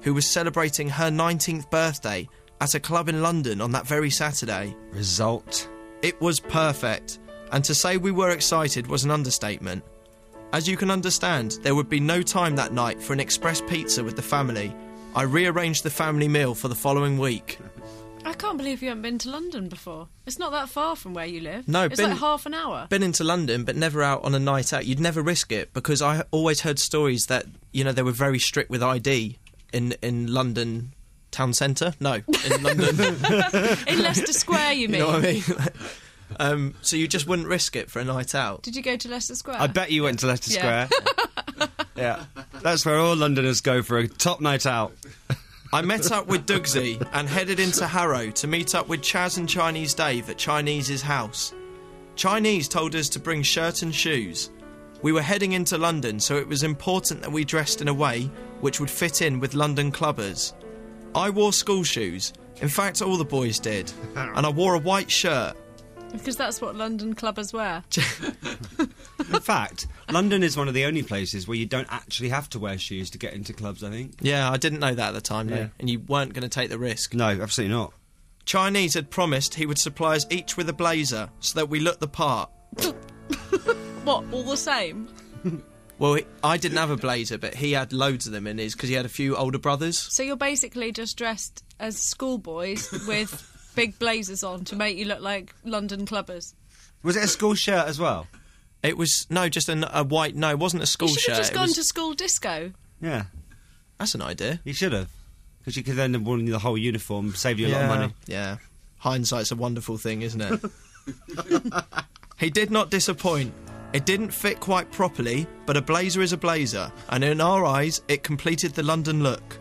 who was celebrating her nineteenth birthday at a club in London on that very Saturday. Result. It was perfect, and to say we were excited was an understatement. As you can understand, there would be no time that night for an express pizza with the family. I rearranged the family meal for the following week. I can't believe you haven't been to London before. It's not that far from where you live. No, it's been- like half an hour. Been into London, but never out on a night out. You'd never risk it, because I always heard stories that, you know, they were very strict with I D in, in London town centre. No, in London. In Leicester Square, you You mean? know what I mean? um, so you just wouldn't risk it for a night out. Did you go to Leicester Square? I bet you went to Leicester Yeah. Square. Yeah. That's where all Londoners go for a top night out. I met up with Dougsy and headed into Harrow to meet up with Chaz and Chinese Dave at Chinese's house. Chinese told us to bring shirt and shoes. We were heading into London, so it was important that we dressed in a way which would fit in with London clubbers. I wore school shoes. In fact, all the boys did. And I wore a white shirt. Because that's what London clubbers wear. In fact, London is one of the only places where you don't actually have to wear shoes to get into clubs, I think. Yeah, I didn't know that at the time, though. Yeah. And you weren't going to take the risk. No, absolutely not. Chinese had promised he would supply us each with a blazer so that we looked the part. What, all the same? Well, he, I didn't have a blazer, but he had loads of them in his because he had a few older brothers. So you're basically just dressed as schoolboys with big blazers on to make you look like London clubbers. Was it a school shirt as well? It was, no, just an, a white, no, it wasn't a school You should shirt. have just it gone was- to school disco. Yeah, That's an idea. you should have. Because you could then have worn the whole uniform, saved you a lot of money. Yeah. Hindsight's a wonderful thing, isn't it? He did not disappoint. It didn't fit quite properly, but a blazer is a blazer, and in our eyes, it completed the London look.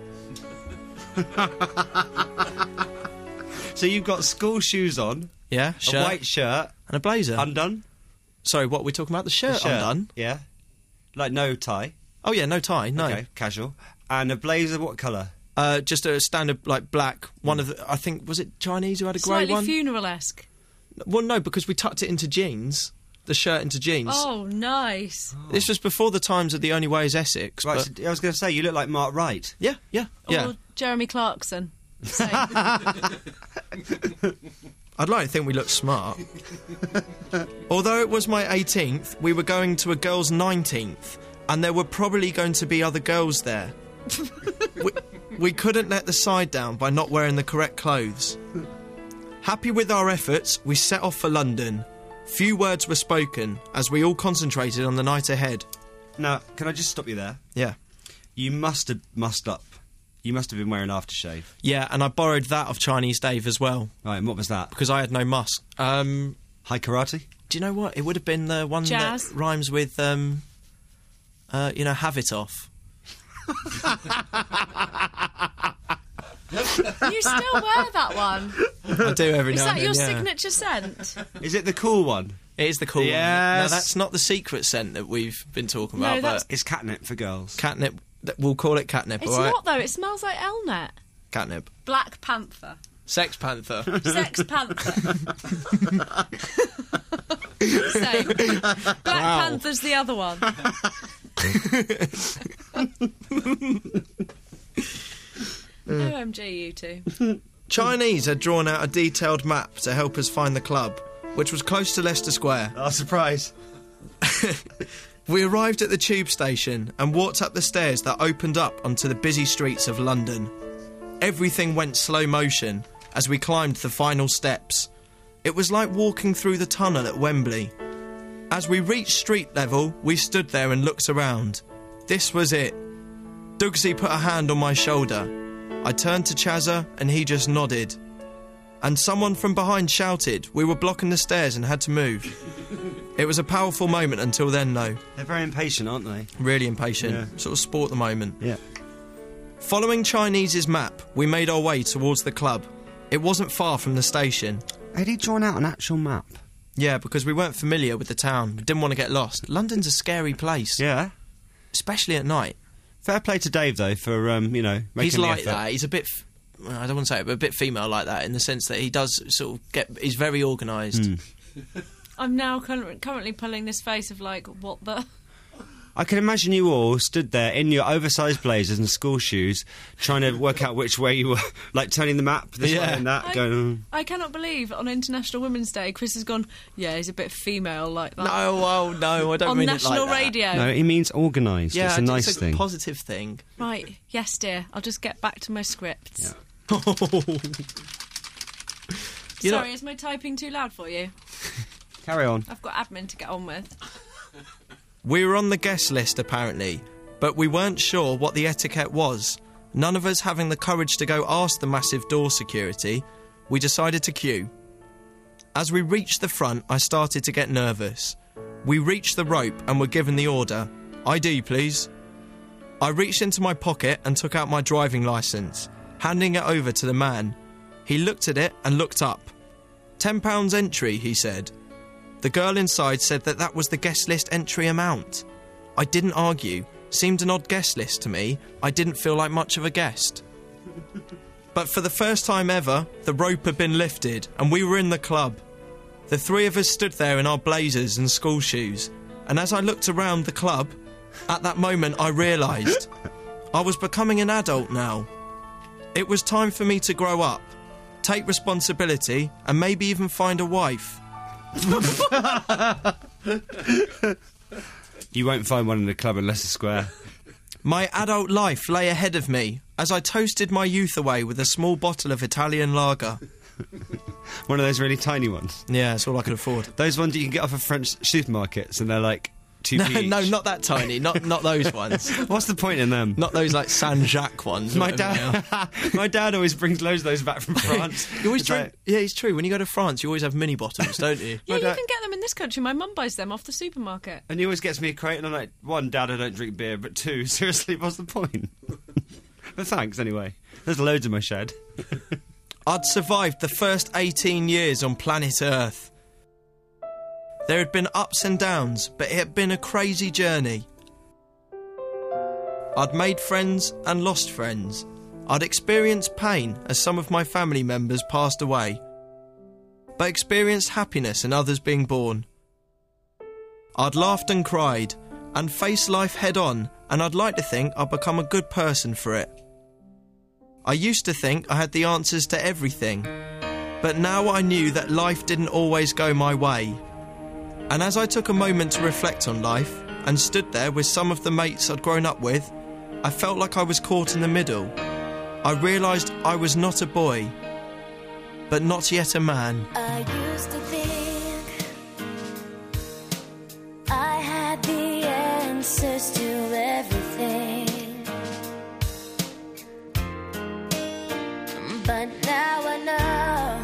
So you've got school shoes on, Yeah, a shirt white shirt, and a blazer. undone. Sorry, what are we talking about? The shirt, a shirt, undone? Yeah. Like no tie. Oh, yeah, no tie, no. Okay, casual. And a blazer, what colour? Uh, just a standard, like, black. One of the, I think, was it Chinese who had a grey Slightly one? funeral-esque. Well, no, because we tucked it into jeans. The shirt into jeans. Oh, nice. This was before the times of The Only Way is Essex. Right, but- so I was going to say, you look like Mark Wright. yeah, yeah, yeah. Or Jeremy Clarkson. Same. I'd like to think we look smart. Although it was my eighteenth, we were going to a girl's nineteenth, and there were probably going to be other girls there. we, we couldn't let the side down by not wearing the correct clothes. Happy with our efforts, we set off for London. Few words were spoken, as we all concentrated on the night ahead. Now, can I just stop you there? Yeah. You must have mussed up. You must have been wearing aftershave. Yeah, and I borrowed that of Chinese Dave as well, Right, and what was that? because I had no musk. Um... High karate? Do you know what? It would have been the one Jazz. that rhymes with, um, uh, you know, have it off. You still wear that one? I do every Is now that and your then, yeah. signature scent? Is it the cool one? It is the cool one. Yes. Now, that's not the secret scent that we've been talking No, about, that's- but It's catnip for girls. catnip, th- we'll call it catnip, It's alright? not, though. It smells like Elnet. Catnip. Black Panther. Sex Panther. Sex Panther. Same. Black Panther's the other one. O M G, you two. Chinese had drawn out a detailed map to help us find the club, which was close to Leicester Square. Oh, surprise. We arrived at the tube station and walked up the stairs that opened up onto the busy streets of London. Everything went slow motion as we climbed the final steps. It was like walking through the tunnel at Wembley. As we reached street level, we stood there and looked around. This was it. Dougsy put a hand on my shoulder. I turned to Chazza and he just nodded. And someone from behind shouted, we were blocking the stairs and had to move. It was a powerful moment until then, though. They're very impatient, aren't they? Really impatient. Yeah. Sort of sport the moment. Yeah. Following Chinese's map, we made our way towards the club. It wasn't far from the station. Had he drawn out an actual map? Yeah, because we weren't familiar with the town. We didn't want to get lost. London's a scary place. Yeah. Especially at night. Fair play to Dave, though, for, um, you know, making He's the like effort. that. He's a bit... F- well, I don't want to say it, but a bit female like that in the sense that he does sort of get... He's very organised. Mm. I'm now curr- currently pulling this face of like, what the... I can imagine you all stood there in your oversized blazers and school shoes, trying to work out which way you were, like turning the map, this Yeah. way and that, I, going... "Mm." I cannot believe on International Women's Day, Chris has gone, yeah, he's a bit female like that. No, oh no, I don't on mean national it like that. radio. No, he means organised. Yeah, it's a nice it's a thing. positive thing. Right, yes, dear. I'll just get back to my scripts. You know- Sorry, is my typing too loud for you? Carry on. I've got admin to get on with. We were on the guest list, apparently, but we weren't sure what the etiquette was. None of us having the courage to go ask the massive door security, we decided to queue. As we reached the front, I started to get nervous. We reached the rope and were given the order, I D, please. I reached into my pocket and took out my driving licence, handing it over to the man. He looked at it and looked up. Ten pounds entry, he said. The girl inside said that that was the guest list entry amount. I didn't argue. Seemed an odd guest list to me. I didn't feel like much of a guest. But for the first time ever, the rope had been lifted and we were in the club. The three of us stood there in our blazers and school shoes. And as I looked around the club, at that moment I realised I was becoming an adult now. It was time for me to grow up, take responsibility and maybe even find a wife. You won't find one in the club in Leicester Square. My adult life lay ahead of me as I toasted my youth away with a small bottle of Italian lager. One of those really tiny ones. Yeah, that's all I could afford. Those ones you can get off of French supermarkets and they're like two No, p each. no, not that tiny. Not not those ones. What's the point in them? Not those like Saint Jacques ones. or My whatever they are. dad, my dad always brings loads of those back from France. You always It's drink. like- Yeah, it's true. When you go to France, you always have mini bottles, don't you? Yeah, you dad- can get them in this country. My mum buys them off the supermarket. and he always gets me a crate, and I'm like, one, Dad, I don't drink beer, but two, seriously, what's the point? But thanks anyway. There's loads in my shed. I'd survived the first eighteen years on planet Earth. There had been ups and downs, but it had been a crazy journey. I'd made friends and lost friends. I'd experienced pain as some of my family members passed away, but experienced happiness in others being born. I'd laughed and cried and faced life head on, and I'd like to think I'd become a good person for it. I used to think I had the answers to everything, but now I knew that life didn't always go my way. And as I took a moment to reflect on life and stood there with some of the mates I'd grown up with, I felt like I was caught in the middle. I realised I was not a boy, but not yet a man. I used to think I had the answers to everything, but now I know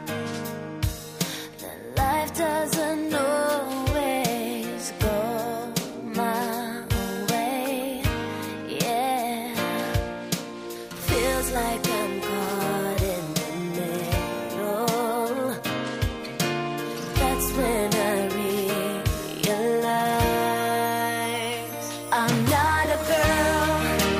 that life doesn't always go my way. Yeah, feels like I'm caught in the middle. That's when I realize I'm not a girl,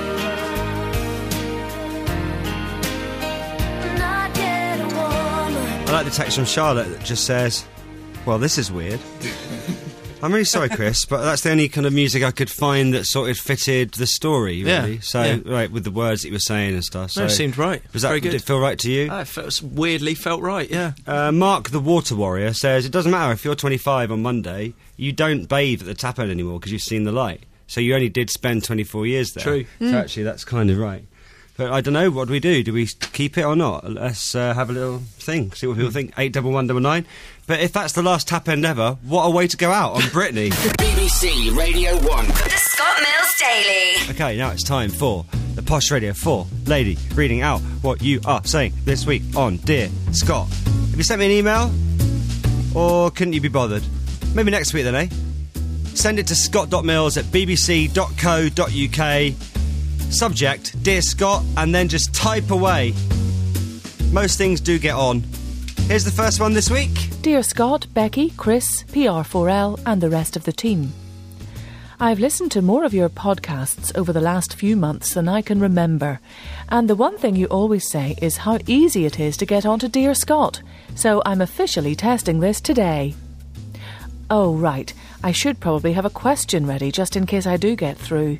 not yet a woman. I like the text from Charlotte that just says, well, this is weird. I'm really sorry, Chris, but that's the only kind of music I could find that sort of fitted the story, really. Yeah, So, yeah. right, with the words that you were saying and stuff. So No, it seemed right. Was that, Very did good. it feel right to you? Ah, it felt, weirdly felt right, yeah. Uh, Mark the Water Warrior says, it doesn't matter if you're twenty-five on Monday, you don't bathe at the tap end anymore because you've seen the light. So you only did spend twenty-four years there. True. So actually, that's kind of right. But I don't know, what do we do? Do we keep it or not? Let's uh, have a little thing, see what people think. eight double one double nine. But if that's the last tap end ever, what a way to go out on Britney. B B C Radio one. The Scott Mills Daily. Okay, now it's time for the Posh Radio four lady reading out what you are saying this week on Dear Scott. Have you sent me an email? Or couldn't you be bothered? Maybe next week then, eh? Send it to scott.mills at bbc.co.uk. Subject, Dear Scott, and then just type away. Most things do get on. Here's the first one this week. Dear Scott, Becky, Chris, P R four L and the rest of the team. I've listened to more of your podcasts over the last few months than I can remember, and the one thing you always say is how easy it is to get onto Dear Scott, so I'm officially testing this today. Oh, right. I should probably have a question ready just in case I do get through.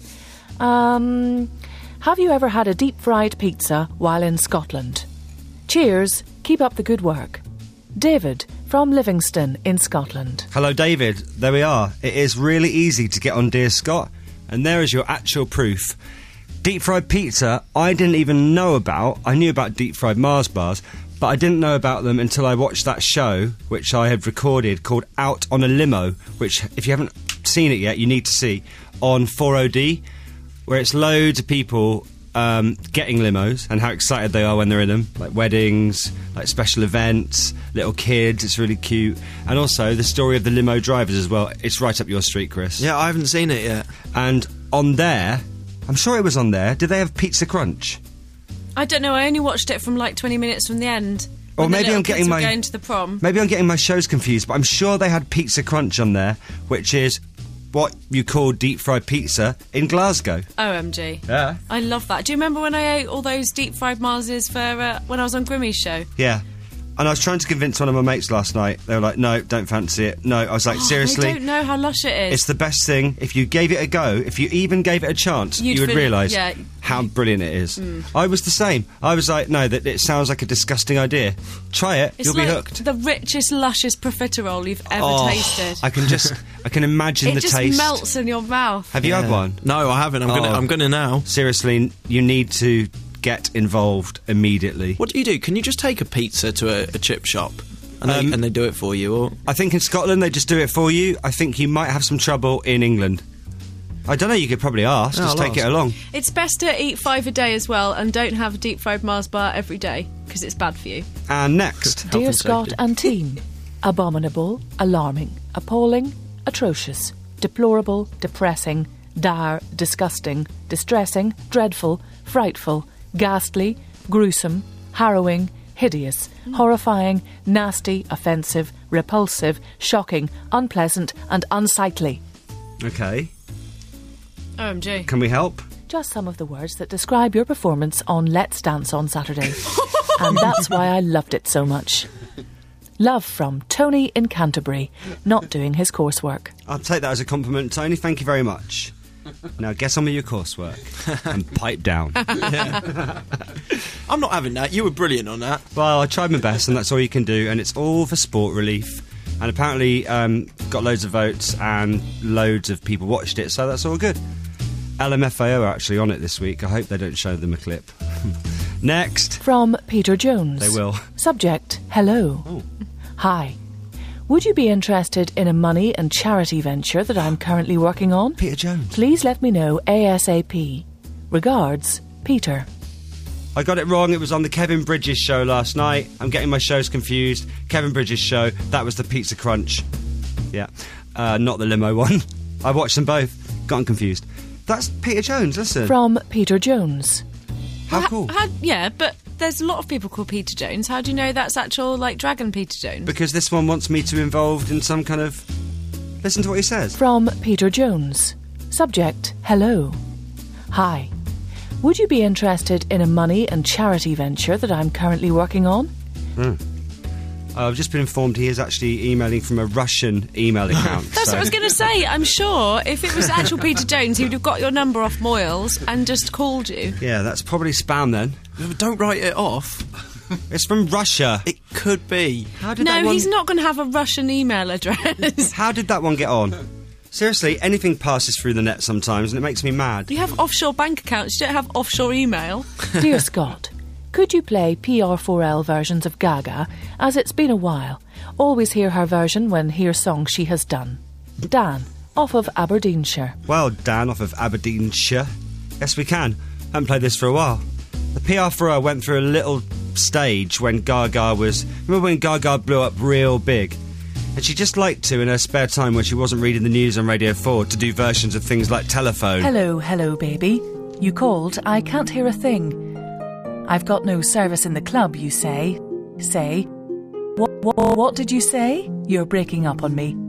Um, have you ever had a deep-fried pizza while in Scotland? Cheers. Keep up the good work. David from Livingston in Scotland. Hello, David. There we are. It is really easy to get on Dear Scott, and there is your actual proof. Deep-fried pizza, I didn't even know about. I knew about deep-fried Mars bars, but I didn't know about them until I watched that show, which I had recorded, called Out on a Limo, which, if you haven't seen it yet, you need to see, on four O D, where it's loads of people um, getting limos and how excited they are when they're in them, like weddings, like special events, little kids. It's really cute. And also the story of the limo drivers as well. It's right up your street, Chris. Yeah, I haven't seen it yet. And on there, I'm sure it was on there, did they have Pizza Crunch? I don't know, I only watched it from like twenty minutes from the end. Or when the maybe little I'm kids getting were my going to the prom. Maybe I'm getting my shows confused, but I'm sure they had Pizza Crunch on there, which is what you call deep fried pizza in Glasgow. O M G. Yeah. I love that. Do you remember when I ate all those deep fried Marses for uh, when I was on Grimmy's show? Yeah. And I was trying to convince one of my mates last night. They were like, no, don't fancy it. No, I was like, Oh, seriously? I don't know how lush it is. It's the best thing. If you gave it a go, if you even gave it a chance, You'd you would feel- realise yeah. how brilliant it is. Mm. I was the same. I was like, no, that it sounds like a disgusting idea. Try it, It's you'll like be hooked. the richest, luscious profiterole you've ever Oh, tasted. I can just, I can imagine it the just taste. melts in your mouth. Have you had one? No, I haven't. I'm Oh. gonna. I'm gonna now. Seriously, you need to get involved immediately. What do you do? Can you just take a pizza to a, a chip shop and, Um, they, and they do it for you? Or I think in Scotland they just do it for you. I think you might have some trouble in England. I don't know, you could probably ask, No, just I'll take it ask. along. It's best to eat five a day as well, and don't have a deep fried Mars bar every day because it's bad for you. And next, Dear Scott and team, abominable, alarming, appalling, atrocious, deplorable, depressing, dire, disgusting, distressing, dreadful, frightful, ghastly, gruesome, harrowing, hideous, horrifying, nasty, offensive, repulsive, shocking, unpleasant and unsightly. Okay, O M G. can we help? Just some of the words that describe your performance on Let's Dance on Saturday. And that's why I loved it so much. Love from Tony in Canterbury, not doing his coursework. I'll take that as a compliment, Tony. Thank you very much. Now get on with your coursework and pipe down. I'm not having that. You were brilliant on that. Well, I tried my best, and that's all you can do, and it's all for sport relief. And apparently, um, got loads of votes, and loads of people watched it, so that's all good. L M F A O are actually on it this week. I hope they don't show them a clip. Next. From Peter Jones. They will. Subject, hello. Oh. Hi. Would you be interested in a money and charity venture that I'm currently working on? Peter Jones. Please let me know ASAP. Regards, Peter. I got it wrong. It was on the Kevin Bridges show last night. I'm getting my shows confused. Kevin Bridges show, that was the Pizza Crunch. Yeah. Uh, not the limo one. I watched them both. Gotten confused. That's Peter Jones, listen. From Peter Jones. How Ha- cool. how- yeah, but there's a lot of people called Peter Jones. How do you know that's actual, like, Dragon Peter Jones? Because this one wants me to be involved in some kind of... Listen to what he says. From Peter Jones. Subject, hello. Hi. Would you be interested in a money and charity venture that I'm currently working on? Hmm. I've just been informed he is actually emailing from a Russian email account. That's so. what I was going to say. I'm sure if it was actual Peter Jones, he would have got your number off Moyles and just called you. Yeah, that's probably spam then. No, but don't write it off. It's from Russia. It could be. How did No, that one... he's not going to have a Russian email address. How did that one get on? Seriously, anything passes through the net sometimes and it makes me mad. You have offshore bank accounts, you don't have offshore email. Dear Scott, could you play P R four L versions of Gaga, as it's been a while? Always hear her version when hear songs she has done. Dan, off of Aberdeenshire. Well, Dan, off of Aberdeenshire. Yes, we can. Haven't played this for a while. The P R four L went through a little stage when Gaga was... Remember when Gaga blew up real big? And she just liked to, in her spare time when she wasn't reading the news on Radio four, to do versions of things like Telephone. Hello, hello, baby. You called, I can't hear a thing. I've got no service in the club, you say. Say. What, what, what did you say? You're breaking up on me.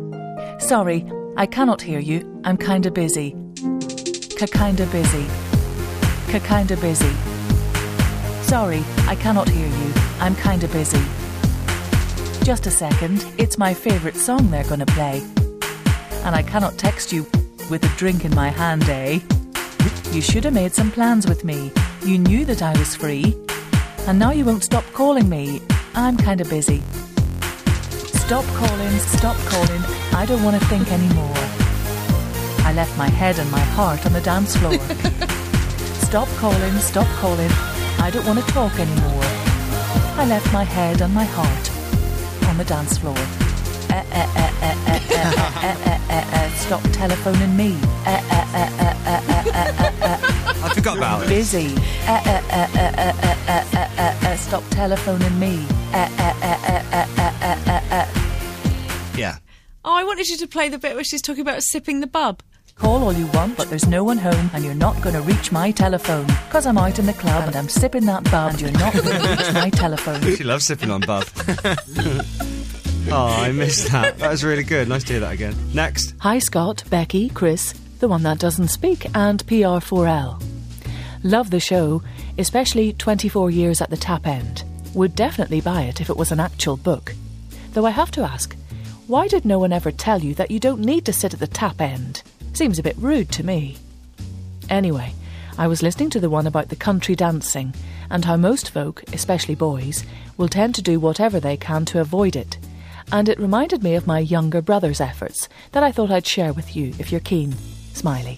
Sorry, I cannot hear you. I'm kinda busy. K-kinda busy. K-kinda busy. Sorry, I cannot hear you. I'm kinda busy. Just a second, it's my favourite song they're going to play. And I cannot text you with a drink in my hand, eh? You should have made some plans with me. You knew that I was free. And now you won't stop calling me. I'm kind of busy. Stop calling, stop calling. I don't want to think anymore. I left my head and my heart on the dance floor. Stop calling, stop calling. I don't want to talk anymore. I left my head and my heart on the dance floor. Eh, eh, eh, eh, eh, eh, eh, eh, eh, eh, stop telephoning me. Eh, eh, eh, eh, eh, eh, eh, eh. I forgot about it. Busy. Eh, eh, eh, eh, eh, eh, eh, eh, eh, eh, stop telephoning me. Eh, eh, eh, eh, eh, eh, eh, eh, eh. Yeah. Oh, I wanted you to play the bit where she's talking about sipping the bub. Call all you want, but there's no one home, and you're not going to reach my telephone. Because I'm out in the club and I'm sipping that bub, and you're not going to reach my telephone. She loves sipping on bub. Oh, I missed that. That was really good. Nice to hear that again. Next. Hi, Scott, Becky, Chris, the one that doesn't speak, and P R four L. Love the show, especially twenty-four years at the Tap End. Would definitely buy it if it was an actual book. Though I have to ask, why did no one ever tell you that you don't need to sit at the tap end? Seems a bit rude to me. Anyway, I was listening to the one about the country dancing and how most folk, especially boys, will tend to do whatever they can to avoid it. And it reminded me of my younger brother's efforts that I thought I'd share with you if you're keen. Smiley.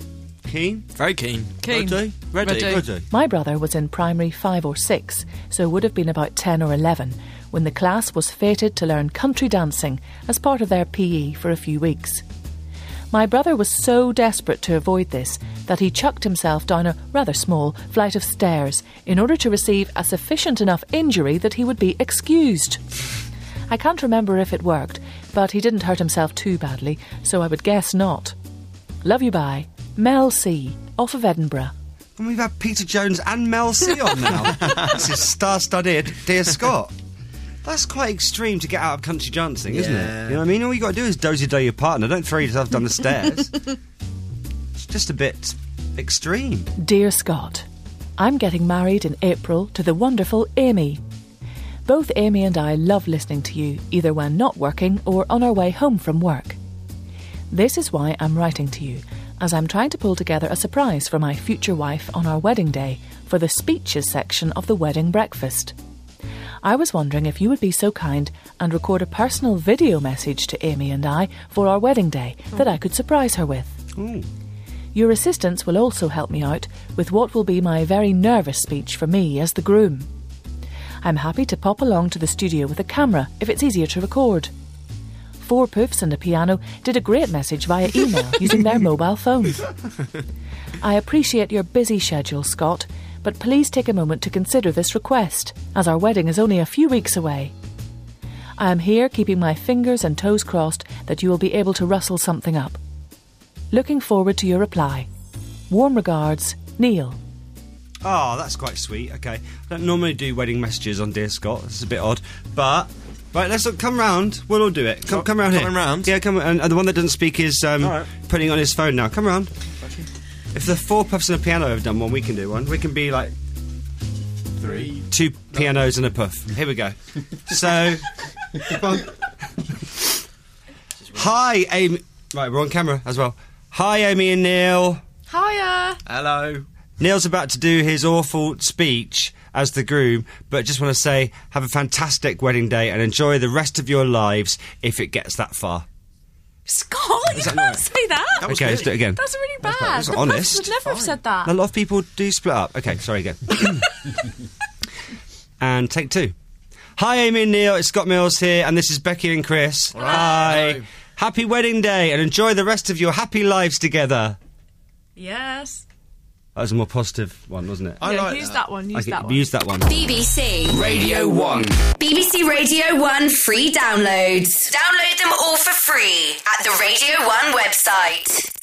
Keen? Very keen. Keen. Ready? Ready. Ready. My brother was in primary five or six, so would have been about ten or eleven, when the class was fated to learn country dancing as part of their P E for a few weeks. My brother was so desperate to avoid this that he chucked himself down a rather small flight of stairs in order to receive a sufficient enough injury that he would be excused. I can't remember if it worked, but he didn't hurt himself too badly, so I would guess not. Love you, bye. Mel C, off of Edinburgh. And we've had Peter Jones and Mel C on now. This is star-studded Dear Scott. That's quite extreme to get out of country dancing, isn't Yeah. it? You know what I mean? All you got to do is dozy-do your partner. Don't throw yourself down the stairs. It's just a bit extreme. Dear Scott, I'm getting married in April to the wonderful Amy. Both Amy and I love listening to you, either when not working or on our way home from work. This is why I'm writing to you, as I'm trying to pull together a surprise for my future wife on our wedding day for the speeches section of the wedding breakfast. I was wondering if you would be so kind and record a personal video message to Amy and I for our wedding day that I could surprise her with. Ooh. Your assistance will also help me out with what will be my very nervous speech for me as the groom. I'm happy to pop along to the studio with a camera if it's easier to record. Four Poofs and a piano did a great message via email using their mobile phones. I appreciate your busy schedule, Scott, but please take a moment to consider this request, as our wedding is only a few weeks away. I am here keeping my fingers and toes crossed that you will be able to rustle something up. Looking forward to your reply. Warm regards, Neil. Oh, that's quite sweet. Okay. I don't normally do wedding messages on Dear Scott. This is a bit odd. But, right, let's come round. We'll all do it. Come, Oh, come round here. coming round? Yeah, come and, and the one that doesn't speak is um, All right. putting it on his phone now. Come round. If the Four Puffs and a piano have done one, we can do one. We can be like Three. two pianos and a puff. Here we go. So, come on. Hi, Amy. Right, we're on camera as well. Hi, Amy and Neil. Hiya. Hello. Neil's about to do his awful speech as the groom, but just want to say have a fantastic wedding day and enjoy the rest of your lives if it gets that far. Scott, you Is that can't right? say that. That was Okay, good. let's do it again. That's really bad. that's the honest. Puffs would never have said that. A lot of people do split up. Okay, sorry again. And take two. Hi, Amy and Neil. It's Scott Mills here, and this is Becky and Chris. Hi. Hello. Happy wedding day, and enjoy the rest of your happy lives together. Yes. That was a more positive one, wasn't it? I yeah, like use that. that, one. Use Okay, that one. use that one. B B C. Radio one. B B C Radio one free downloads. Download them all for free at the Radio one website.